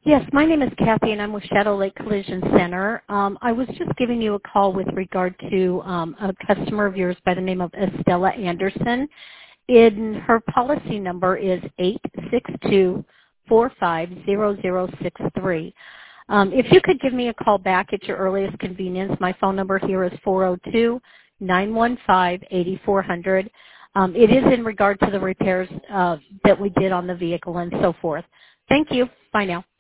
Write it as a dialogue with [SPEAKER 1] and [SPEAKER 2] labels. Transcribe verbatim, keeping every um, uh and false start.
[SPEAKER 1] Yes, my name is Kathy, and I'm with Shadow Lake Collision Center. Um, I was just giving you a call with regard to um, a customer of yours by the name of Estella Anderson. In her policy number is eight six two, four five zero zero six three. Um, if you could give me a call back at your earliest convenience, my phone number here is four oh two, nine one five, eight four zero zero. Um, it is in regard to the repairs uh, that we did on the vehicle and so forth. Thank you. Bye now.